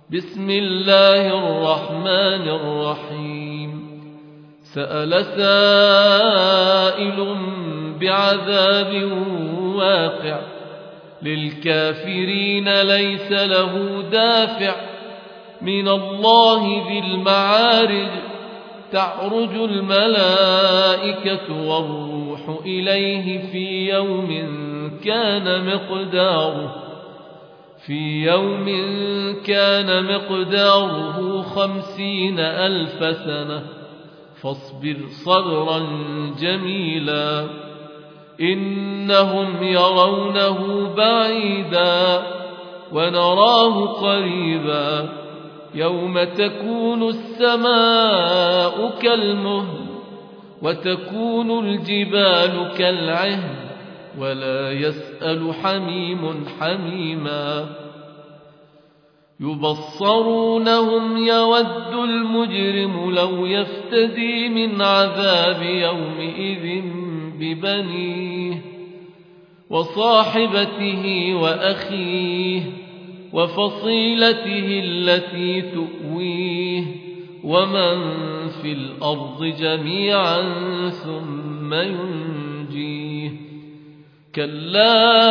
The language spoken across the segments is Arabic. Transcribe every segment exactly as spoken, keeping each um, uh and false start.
بسم الله الرحمن الرحيم. سأل سائل بعذاب واقع للكافرين ليس له دافع من الله ذي المعارج تعرج الملائكة والروح إليه في يوم كان مقداره في يوم كان مقداره خمسين ألف سنة فاصبر صبرا جميلا إنهم يرونه بعيدا ونراه قريبا يوم تكون السماء كالمهل وتكون الجبال كالعهن ولا يسأل حميم حميما يبصرونهم يود المجرم لو يفتدي من عذاب يومئذ ببنيه وصاحبته وأخيه وفصيلته التي تؤويه ومن في الأرض جميعا ثم ينجيه كلا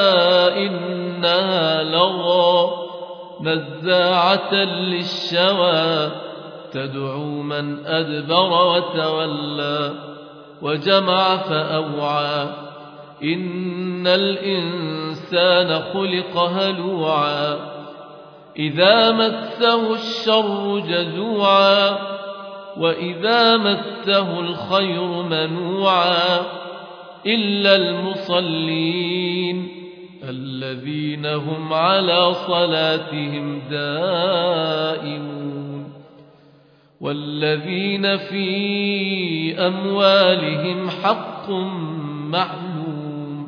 إنها لظى نزاعة للشوى تدعو من أدبر وتولى وجمع فأوعى إن الإنسان خلق هلوعا إذا مسه الشر جزوعا وإذا مسه الخير منوعا إلا المصلين الذين هم على صلاتهم دائمون والذين في أموالهم حق معلوم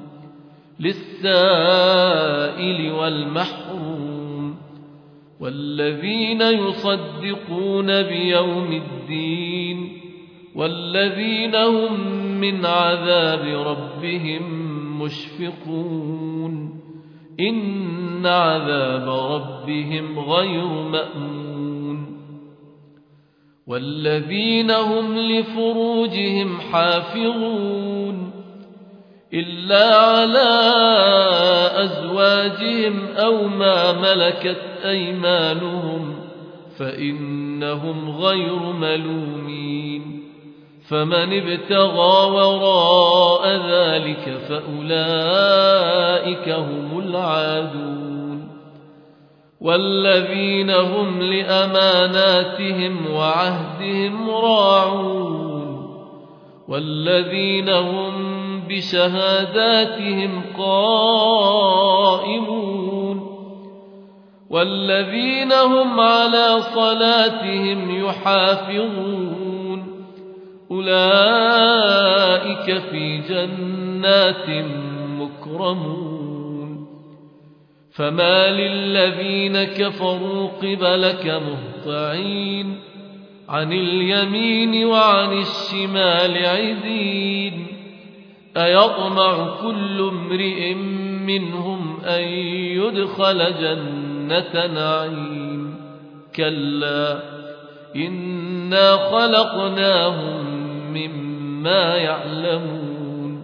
للسائل والمحروم والذين يصدقون بيوم الدين والذين هم من عذاب ربهم مشفقون إن عذاب ربهم غير مأمون والذين هم لفروجهم حافظون إلا على أزواجهم أو ما ملكت أيمانهم فإنهم غير ملومين فمن ابتغى وراء ذلك فأولئك هم العادون والذين هم لأماناتهم وعهدهم راعون والذين هم بشهاداتهم قائمون والذين هم على صلاتهم يحافظون أولئك في جنات مكرمون فما للذين كفروا قبلك مهطعين عن اليمين وعن الشمال عزين أيطمع كل امرئ منهم أن يدخل جنة نعيم كلا إنا خلقناهم مما يعلمون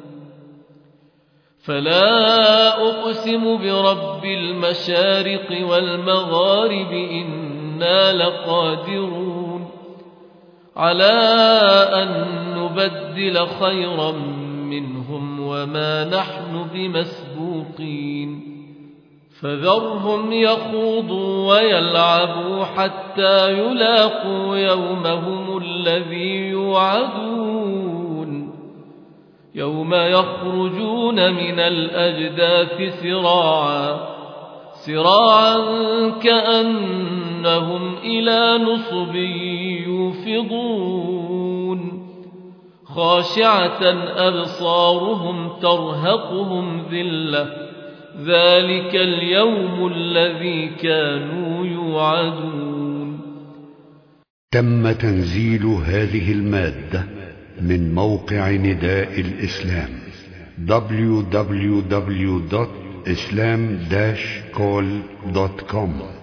فلا أقسم برب المشارق والمغارب إنا لقادرون على أن نبدل خيرا منهم وما نحن بمسبوقين فذرهم يخوضوا ويلعبوا حتى يلاقوا يومهم الذي يوعدون يوم يخرجون من الأجداث سراعا سراعا كأنهم إلى نصب يوفضون خاشعة أبصارهم ترهقهم ذلة ذلك اليوم الذي كانوا يوعدون. تم تنزيل هذه المادة من موقع نداء الإسلام دبليو دبليو دبليو دوت إسلام داش كول دوت كوم.